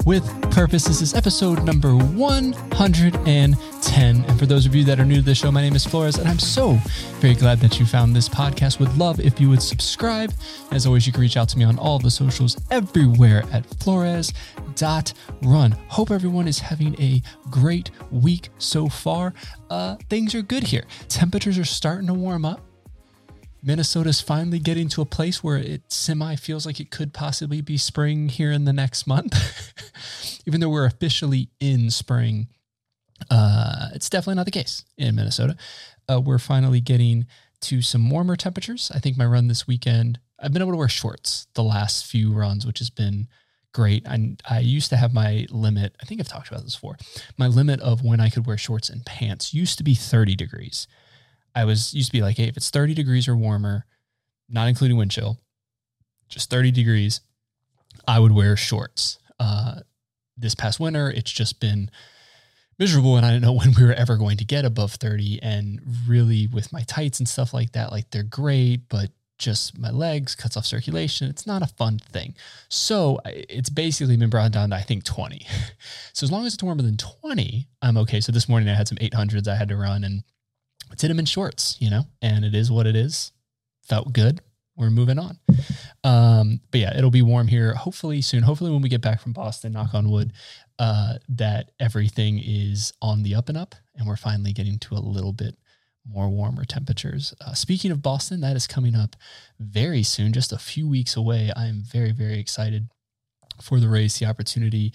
with Purpose. This is episode number 110. And for those of you that are new to the show, my name is Flores, and I'm so very glad that you found this podcast. Would love if you would subscribe. As always, you can reach out to me on all the socials everywhere at flores.run. Hope everyone is having a great week so far. Things are good here. Temperatures are starting to warm up. Minnesota's finally getting to a place where it semi feels like it could possibly be spring here in the next month. Even though we're officially in spring, it's definitely not the case in Minnesota. We're finally getting to some warmer temperatures. I think my run this weekend, I've been able to wear shorts the last few runs, which has been great. I used to have my limit. I think I've talked about this before. My limit of when I could wear shorts and pants used to be 30 degrees. Used to be like, hey, if it's 30 degrees or warmer, not including wind chill, just 30 degrees, I would wear shorts. This past winter, it's just been miserable, and I didn't know when we were ever going to get above 30. And really, with my tights and stuff like that, like they're great, but just my legs cuts off circulation. It's not a fun thing. So it's basically been brought down to, I think, 20. So as long as it's warmer than 20, I'm okay. So this morning I had some 800s I had to run, and I did them in shorts, and it is what it is. Felt good. We're moving on. But yeah, it'll be warm here hopefully soon. Hopefully when we get back from Boston, knock on wood, that everything is on the up and up, and we're finally getting to a little bit more warmer temperatures. Speaking of Boston, that is coming up very soon, just a few weeks away. I am very, very excited for the race, the opportunity.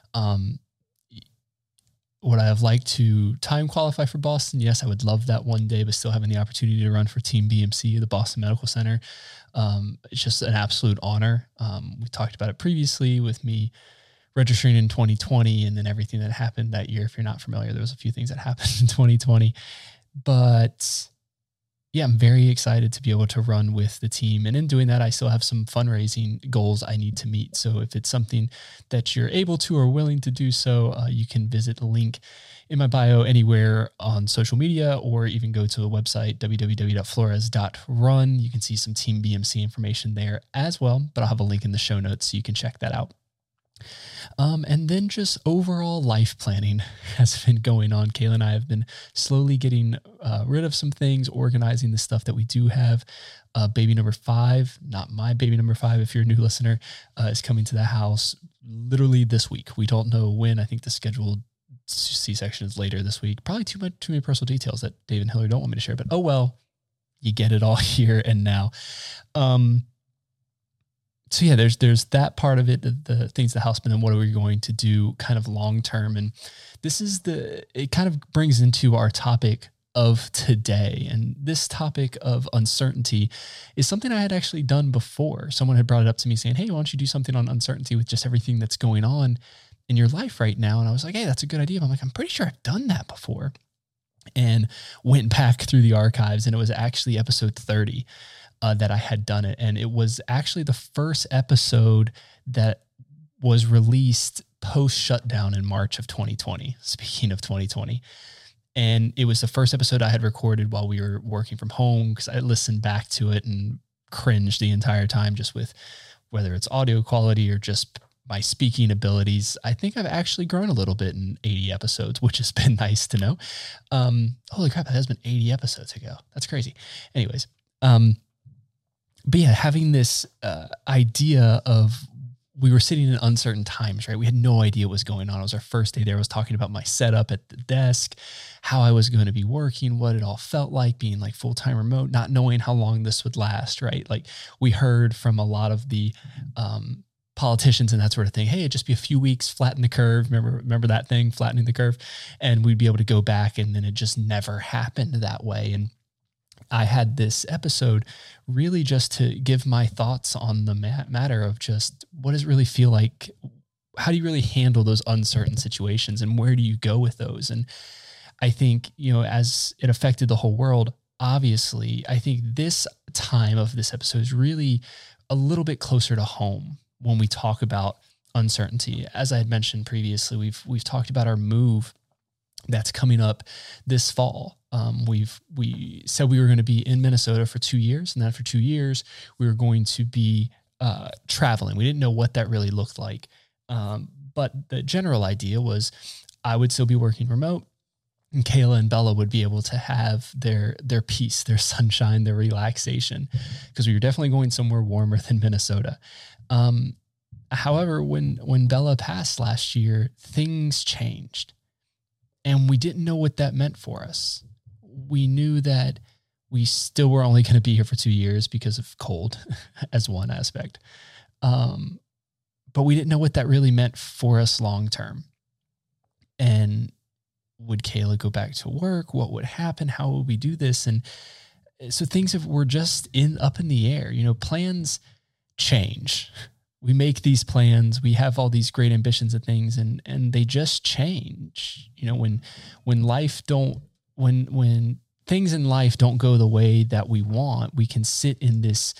Would I have liked to time qualify for Boston? Yes, I would love that one day, but still having the opportunity to run for Team BMC, the Boston Medical Center. It's just an absolute honor. We talked about it previously with me registering in 2020 and then everything that happened that year. If you're not familiar, there was a few things that happened in 2020, but yeah, I'm very excited to be able to run with the team. And in doing that, I still have some fundraising goals I need to meet. So if it's something that you're able to or willing to do so, you can visit the link in my bio anywhere on social media, or even go to the website, www.flores.run. You can see some Team BMC information there as well, but I'll have a link in the show notes so you can check that out. And then just overall life planning has been going on. Kayla and I have been slowly getting rid of some things, organizing the stuff that we do have. Baby number 5, not my baby number 5, if you're a new listener, is coming to the house literally this week. We don't know when. I think the scheduled C-section is later this week. Probably too many personal details that Dave and Hillary don't want me to share, but oh well, you get it all here and now. So yeah, there's that part of it, the things the house been, and what are we going to do kind of long-term. And it kind of brings into our topic of today. And this topic of uncertainty is something I had actually done before. Someone had brought it up to me saying, hey, why don't you do something on uncertainty with just everything that's going on in your life right now? And I was like, hey, that's a good idea. But I'm like, I'm pretty sure I've done that before. And went back through the archives, and it was actually episode 30. That I had done it. And it was actually the first episode that was released post shutdown in March of 2020, speaking of 2020. And it was the first episode I had recorded while we were working from home, because I listened back to it and cringed the entire time, just with whether it's audio quality or just my speaking abilities. I think I've actually grown a little bit in 80 episodes, which has been nice to know. Holy crap, it has been 80 episodes ago. That's crazy. Anyways, but yeah, having this idea of, we were sitting in uncertain times, right? We had no idea what was going on. It was our first day there. I was talking about my setup at the desk, how I was going to be working, what it all felt like being like full-time remote, not knowing how long this would last, right? Like we heard from a lot of the politicians and that sort of thing, hey, it'd just be a few weeks, flatten the curve. Remember that thing, flattening the curve, and we'd be able to go back, and then it just never happened that way. And I had this episode really just to give my thoughts on the matter of just what does it really feel like? How do you really handle those uncertain situations, and where do you go with those? And I think, as it affected the whole world, obviously, I think this time of this episode is really a little bit closer to home when we talk about uncertainty. As I had mentioned previously, we've talked about our move that's coming up this fall. We said we were going to be in Minnesota for 2 years, and then for 2 years we were going to be traveling. We didn't know what that really looked like, But the general idea was I would still be working remote, and Kayla and Bella would be able to have their peace, their sunshine, their relaxation, because we were definitely going somewhere warmer than Minnesota. However, when Bella passed last year, things changed, and we didn't know what that meant for us. We knew that we still were only going to be here for 2 years because of cold as one aspect. But we didn't know what that really meant for us long term. And would Kayla go back to work? What would happen? How would we do this? And so things were just up in the air. Plans change. We make these plans. We have all these great ambitions and things, and they just change. When things in life don't go the way that we want, we can sit in this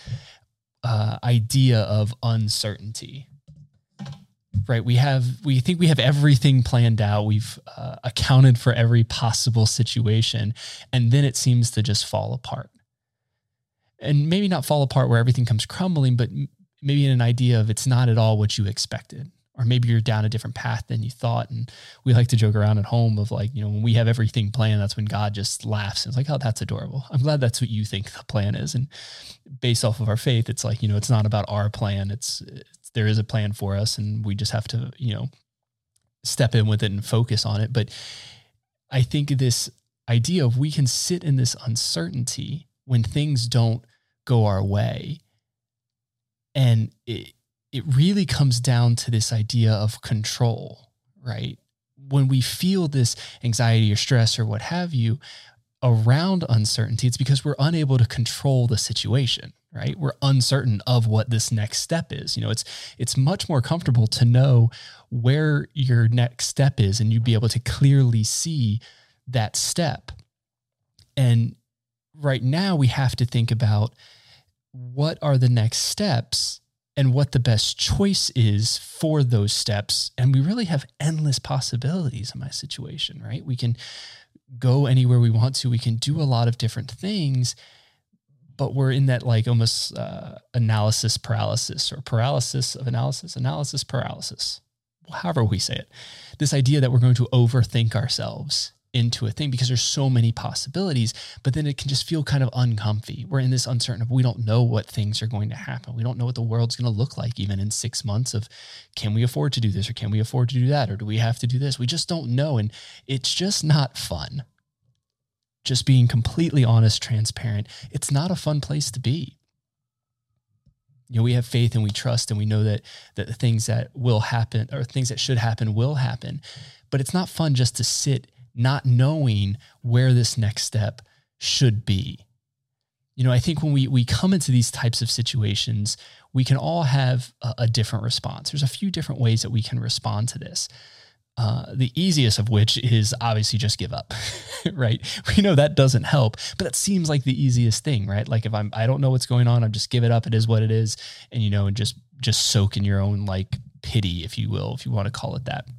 idea of uncertainty. Right. We think we have everything planned out. We've accounted for every possible situation. And then it seems to just fall apart. And maybe not fall apart where everything comes crumbling, but maybe in an idea of it's not at all what you expected. Or maybe you're down a different path than you thought. And we like to joke around at home of when we have everything planned, that's when God just laughs. And it's like, oh, that's adorable. I'm glad that's what you think the plan is. And based off of our faith, it's like, it's not about our plan. There is a plan for us, and we just have to, step in with it and focus on it. But I think this idea of we can sit in this uncertainty when things don't go our way. And it really comes down to this idea of control, right? When we feel this anxiety or stress or what have you around uncertainty, it's because we're unable to control the situation, right? We're uncertain of what this next step is. It's much more comfortable to know where your next step is, and you'd be able to clearly see that step. And right now we have to think about what are the next steps and what the best choice is for those steps. And we really have endless possibilities in my situation, right? We can go anywhere we want to. We can do a lot of different things, but we're in that almost analysis paralysis, or paralysis of analysis paralysis, however we say it. This idea that we're going to overthink ourselves into a thing because there's so many possibilities, but then it can just feel kind of uncomfy. We're in this uncertain of, we don't know what things are going to happen. We don't know what the world's going to look like even in 6 months of, can we afford to do this, or can we afford to do that? Or do we have to do this? We just don't know. And it's just not fun. Just being completely honest, transparent. It's not a fun place to be. We have faith and we trust, and we know that the things that will happen, or things that should happen, will happen. But it's not fun just to sit not knowing where this next step should be. I think when we come into these types of situations, we can all have a different response. There's a few different ways that we can respond to this. The easiest of which is obviously just give up, right? We know that doesn't help, but that seems like the easiest thing, right? Like if I don't know what's going on, I'm just give it up. It is what it is. And, and just soak in your own pity, if you will, if you want to call it that.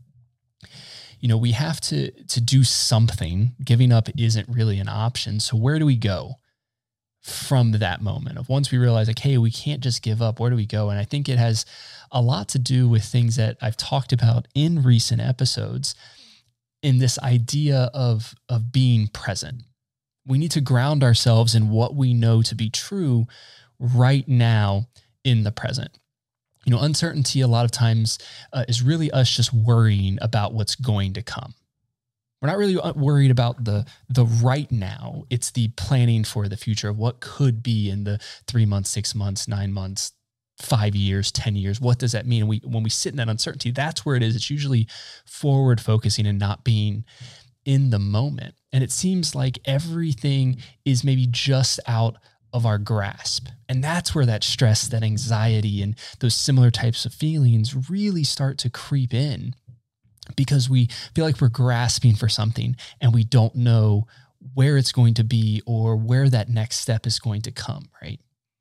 We have to do something. Giving up isn't really an option. So where do we go from that moment of, once we realize hey, we can't just give up, where do we go? And I think it has a lot to do with things that I've talked about in recent episodes, in this idea of being present. We need to ground ourselves in what we know to be true right now in the present. Uncertainty a lot of times is really us just worrying about what's going to come. We're not really worried about the right now. It's the planning for the future of what could be in the 3 months, 6 months, 9 months, 5 years, 10 years. What does that mean? And when we sit in that uncertainty, that's where it is. It's usually forward focusing and not being in the moment. And it seems like everything is maybe just out of our grasp. And that's where that stress, that anxiety, and those similar types of feelings really start to creep in, because we feel like we're grasping for something and we don't know where it's going to be or where that next step is going to come, right?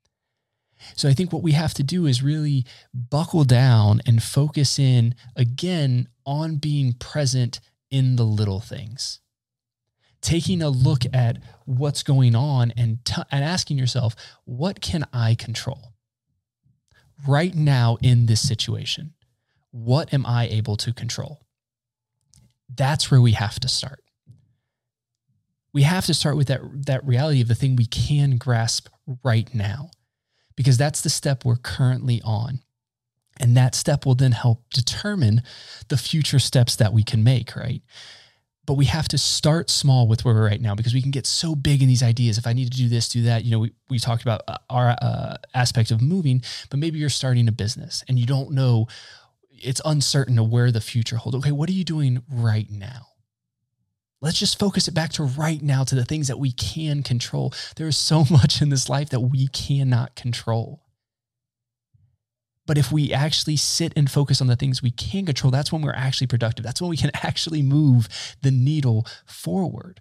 So I think what we have to do is really buckle down and focus in again on being present in the little things. Taking a look at what's going on and asking yourself, what can I control right now in this situation? what am I able to control? That's where we have to start. We have to start with that reality of the thing we can grasp right now, because that's the step we're currently on. And that step will then help determine the future steps that we can make, right? But we have to start small with where we're right now, because we can get so big in these ideas. If I need to do this, do that. We talked about our aspect of moving, but maybe you're starting a business and you don't know, it's uncertain of where the future holds. Okay, what are you doing right now? Let's just focus it back to right now, to the things that we can control. There is so much in this life that we cannot control. But if we actually sit and focus on the things we can control, that's when we're actually productive. That's when we can actually move the needle forward.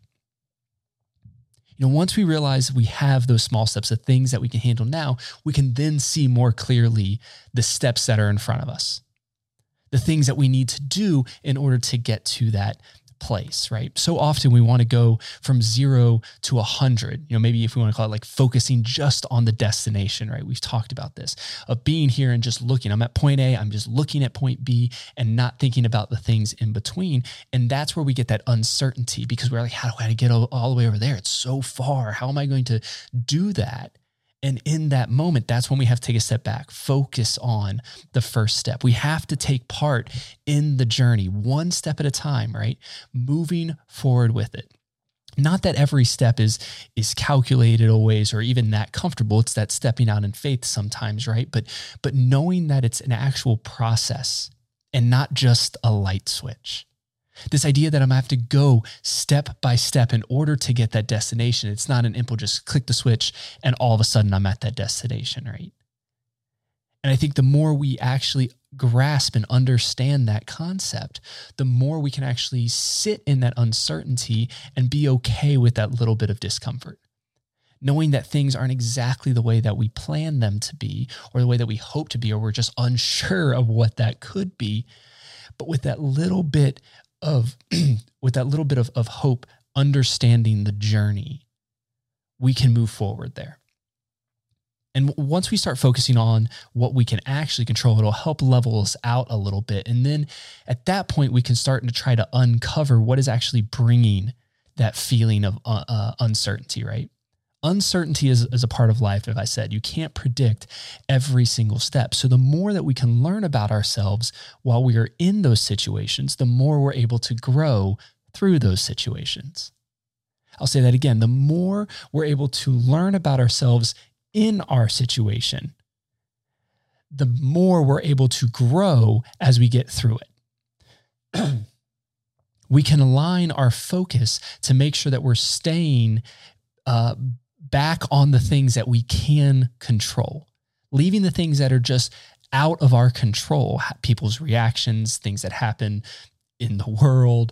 Once we realize we have those small steps, the things that we can handle now, we can then see more clearly the steps that are in front of us, the things that we need to do in order to get to that place, right? So often we want to go from 0 to 100, maybe if we want to call it like focusing just on the destination, right? We've talked about this, of being here and just looking. I'm at point A, I'm just looking at point B and not thinking about the things in between. And that's where we get that uncertainty, because we're like, how do I get all the way over there? It's so far. How am I going to do that? And in that moment, that's when we have to take a step back, focus on the first step. We have to take part in the journey, one step at a time, right? Moving forward with it. Not that every step is calculated always or even that comfortable. It's that stepping out in faith sometimes, right? But knowing that it's an actual process and not just a light switch. This idea that I'm going to have to go step by step in order to get that destination. It's not an impulse, just click the switch and all of a sudden I'm at that destination, right? And I think the more we actually grasp and understand that concept, the more we can actually sit in that uncertainty and be okay with that little bit of discomfort. Knowing that things aren't exactly the way that we plan them to be, or the way that we hope to be, or we're just unsure of what that could be. But with that little bit of hope, understanding the journey, we can move forward there. And once we start focusing on what we can actually control, it'll help level us out a little bit. And then at that point, we can start to try to uncover what is actually bringing that feeling of uncertainty, right? Uncertainty is a part of life. As I said, you can't predict every single step. So the more that we can learn about ourselves while we are in those situations, the more we're able to grow through those situations. I'll say that again. The more we're able to learn about ourselves in our situation, the more we're able to grow as we get through it. We can align our focus to make sure that we're staying back on the things that we can control, leaving the things that are just out of our control, people's reactions, things that happen in the world.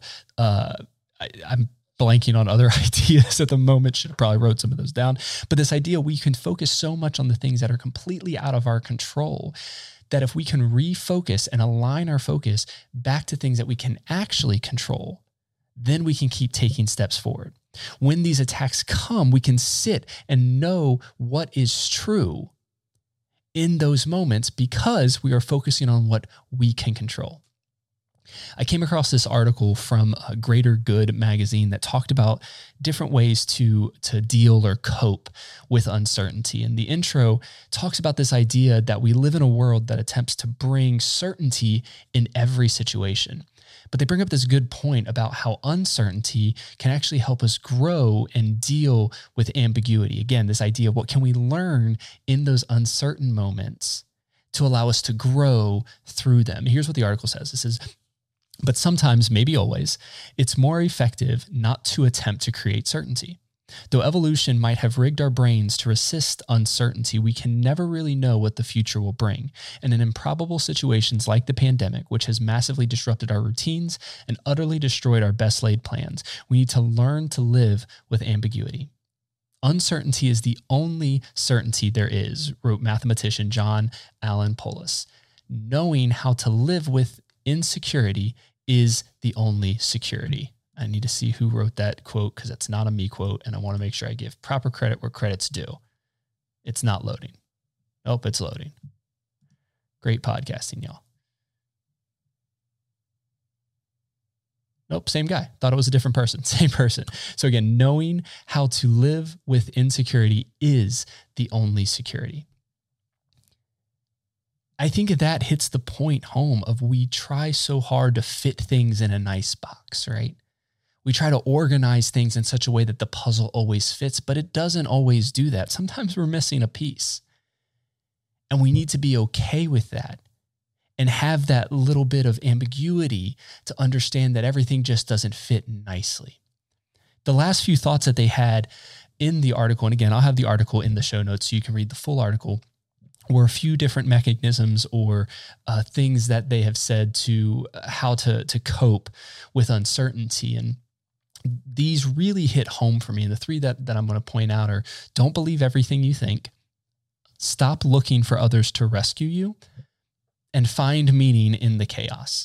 I'm blanking on other ideas at the moment. Should have probably wrote some of those down. But this idea, we can focus so much on the things that are completely out of our control, that if we can refocus and align our focus back to things that we can actually control, then we can keep taking steps forward. When these attacks come, we can sit and know what is true in those moments because we are focusing on what we can control. I came across this article from Greater Good magazine that talked about different ways to deal or cope with uncertainty. And the intro talks about this idea that we live in a world that attempts to bring certainty in every situation. But they bring up this good point about how uncertainty can actually help us grow and deal with ambiguity. Again, this idea of what can we learn in those uncertain moments to allow us to grow through them. Here's what the article says. It says, but sometimes, maybe always, it's more effective not to attempt to create certainty. Though evolution might have rigged our brains to resist uncertainty, we can never really know what the future will bring. And in improbable situations like the pandemic, which has massively disrupted our routines and utterly destroyed our best laid plans, we need to learn to live with ambiguity. Uncertainty is the only certainty there is, wrote mathematician John Allen Polis. Knowing how to live with insecurity is the only security. I need to see who wrote that quote because it's not a me quote, and I want to make sure I give proper credit where credit's due. It's not loading. Nope, it's loading. Great podcasting, y'all. Nope, same guy. Thought it was a different person. Same person. So again, knowing how to live with insecurity is the only security. I think that hits the point home of we try so hard to fit things in a nice box, right? We try to organize things in such a way that the puzzle always fits, but it doesn't always do that. Sometimes we're missing a piece. And we need to be okay with that and have that little bit of ambiguity to understand that everything just doesn't fit nicely. The last few thoughts that they had in the article, and again, I'll have the article in the show notes so you can read the full article, were a few different mechanisms or things that they have said to how to cope with uncertainty. And these really hit home for me. And the three that I'm going to point out are: don't believe everything you think, stop looking for others to rescue you, and find meaning in the chaos.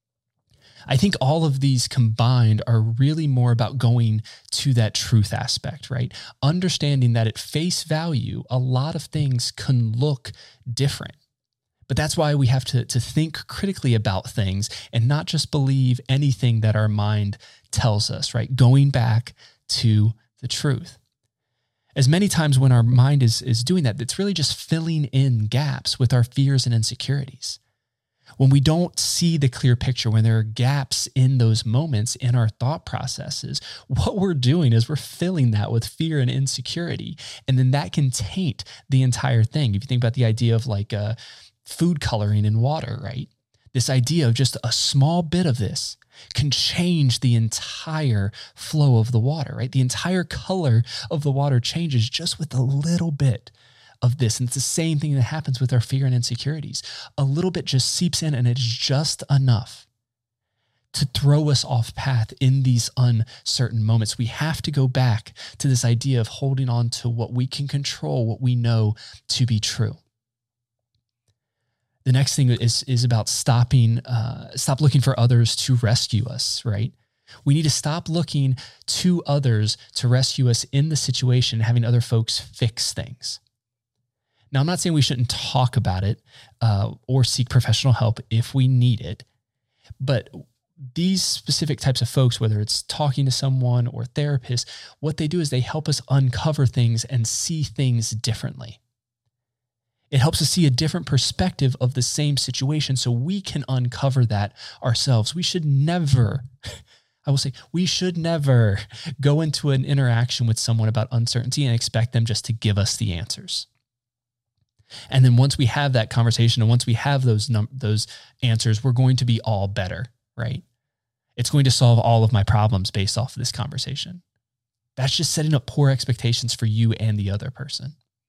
I think all of these combined are really more about going to that truth aspect, right? Understanding that at face value, a lot of things can look different. But that's why we have to think critically about things and not just believe anything that our mind tells us, right? Going back to the truth. As many times when our mind is doing that, it's really just filling in gaps with our fears and insecurities. When we don't see the clear picture, when there are gaps in those moments in our thought processes, what we're doing is we're filling that with fear and insecurity. And then that can taint the entire thing. If you think about the idea of like food coloring in water, right? This idea of just a small bit of this can change the entire flow of the water, right? The entire color of the water changes just with a little bit of this. And it's the same thing that happens with our fear and insecurities. A little bit just seeps in, and it's just enough to throw us off path in these uncertain moments. We have to go back to this idea of holding on to what we can control, what we know to be true. The next thing is about stop looking for others to rescue us, right? We need to stop looking to others to rescue us in the situation, having other folks fix things. Now, I'm not saying we shouldn't talk about it or seek professional help if we need it, but these specific types of folks, whether it's talking to someone or therapists, what they do is they help us uncover things and see things differently. It helps us see a different perspective of the same situation so we can uncover that ourselves. We should never go into an interaction with someone about uncertainty and expect them just to give us the answers. And then once we have that conversation and once we have those answers, we're going to be all better, right? It's going to solve all of my problems based off of this conversation. That's just setting up poor expectations for you and the other person.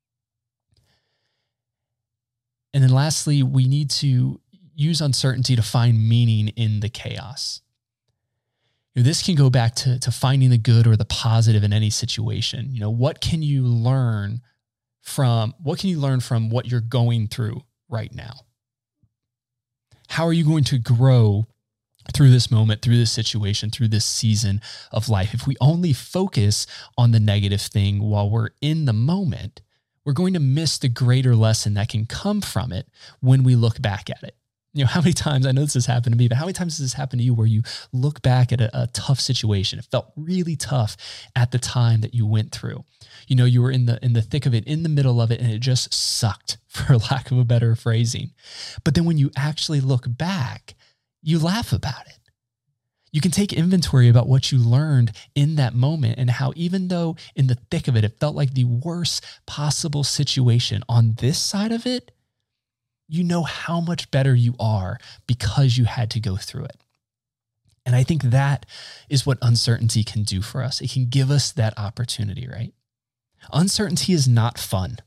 And then lastly, we need to use uncertainty to find meaning in the chaos. This can go back to finding the good or the positive in any situation. What can you learn from what you're going through right now? How are you going to grow through this moment, through this situation, through this season of life? If we only focus on the negative thing while we're in the moment, we're going to miss the greater lesson that can come from it when we look back at it. How many times, I know this has happened to me, but how many times has this happened to you where you look back at a tough situation? It felt really tough at the time that you went through. You were in the thick of it, in the middle of it, and it just sucked, for lack of a better phrasing. But then when you actually look back, you laugh about it. You can take inventory about what you learned in that moment and how even though in the thick of it, it felt like the worst possible situation, on this side of it, you know how much better you are because you had to go through it. And I think that is what uncertainty can do for us. It can give us that opportunity, right? Uncertainty is not fun.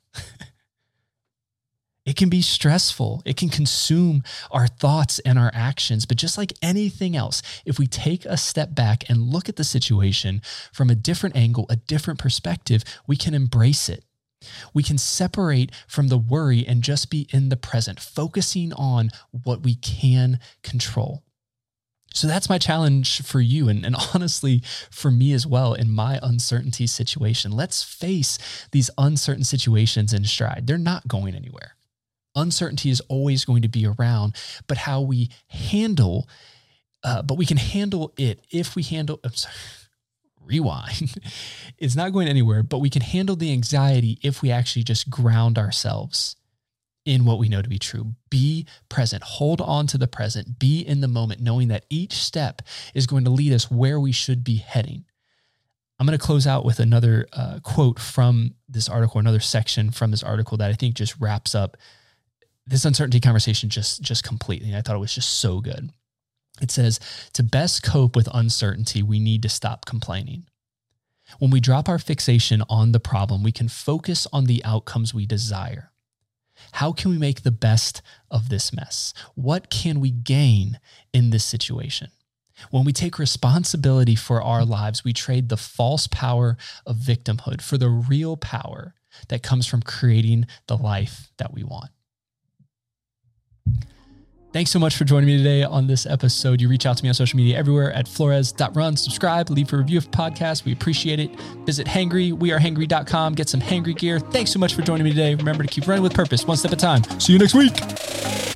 It can be stressful. It can consume our thoughts and our actions. But just like anything else, if we take a step back and look at the situation from a different angle, a different perspective, we can embrace it. We can separate from the worry and just be in the present, focusing on what we can control. So that's my challenge for you and honestly for me as well in my uncertainty situation. Let's face these uncertain situations in stride. They're not going anywhere. Uncertainty is always going to be around, but how we handle But we can handle it if we handle, rewind. It's not going anywhere, but we can handle the anxiety if we actually just ground ourselves in what we know to be true. Be present, hold on to the present, be in the moment, knowing that each step is going to lead us where we should be heading. I'm going to close out with another quote from this article, another section from this article that I think just wraps up this uncertainty conversation just completely. And I thought it was just so good. It says, to best cope with uncertainty, we need to stop complaining. When we drop our fixation on the problem, we can focus on the outcomes we desire. How can we make the best of this mess? What can we gain in this situation? When we take responsibility for our lives, we trade the false power of victimhood for the real power that comes from creating the life that we want. Thanks so much for joining me today on this episode. You reach out to me on social media everywhere at flores.run. Subscribe, leave a review of the podcast. We appreciate it. Visit Hangry, wearehangry.com. Get some Hangry gear. Thanks so much for joining me today. Remember to keep running with purpose, one step at a time. See you next week.